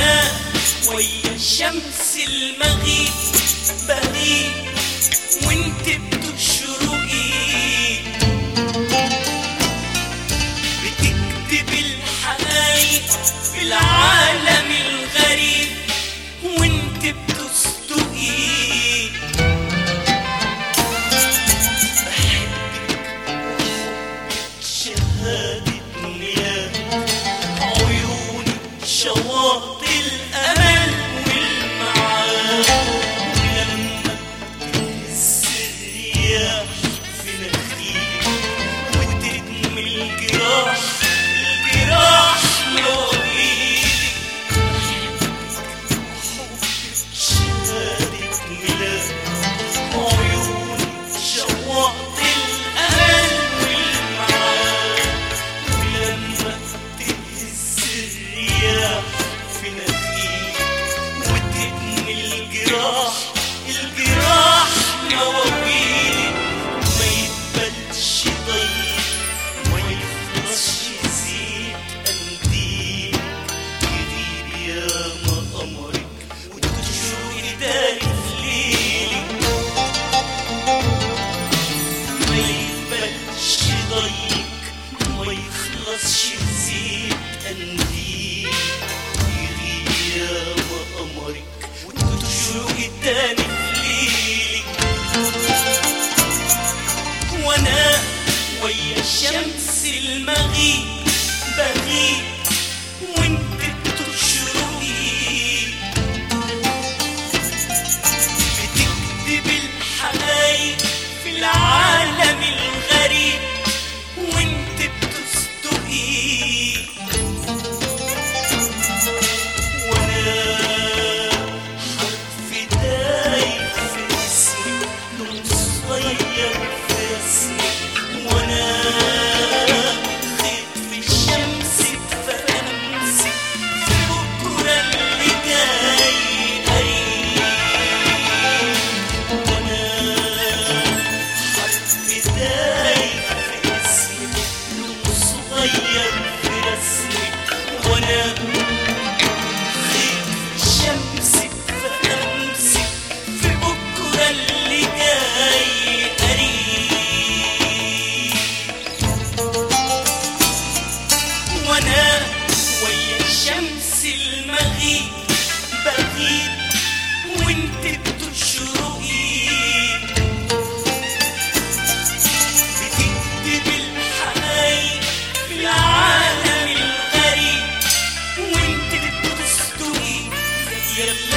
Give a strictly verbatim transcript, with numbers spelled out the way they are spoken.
وانا ويا شمس المغيب بغيب وانت بتشرقي، بتكتب الحقايق في العالم الغريب وانت بتصدقي. بحبك شهادة ميلاد عيونك شواطئ الأمل والمعاد، ولما بتهز الرياح في نخيل وترمي الجراح الجراح لوحيدك. حبك شهادة ميلاد عيونك شواطئ الأمل والمعاد، ولما بتهز الرياح في نخيل وترمي الجراح الجراح مواويلك. ما يتبلش ضيق ما يخلصش زيت قنديل، يغيب ياما قمرك وتشرقي داري في ليلك. ما يتبلش ضيق ما يخلصش زيت قنديل، يغيب ياما قمرك وتشرقي تاني في ليلك. وانا ويا شمس المغيب بغيب وانت بتشرقي، بتكتب الحقايق في العالم الغريب وانت بتصدقي. وانا حرف دايب في اسمك لون صغير في اسمك، وانا خيط في الشمس فامسك في بكره اللي جاي قريب. وانا حرف دايب في اسمك لون صغير في رسمك، وانا خيط في الشمس فامسك في بكره اللي جاي قريب. وانا ويا شمس المغيب بغيب وانت بتشرقي، بتكتب الحقايق في العالم الغريب وانت بتصدقي. يلا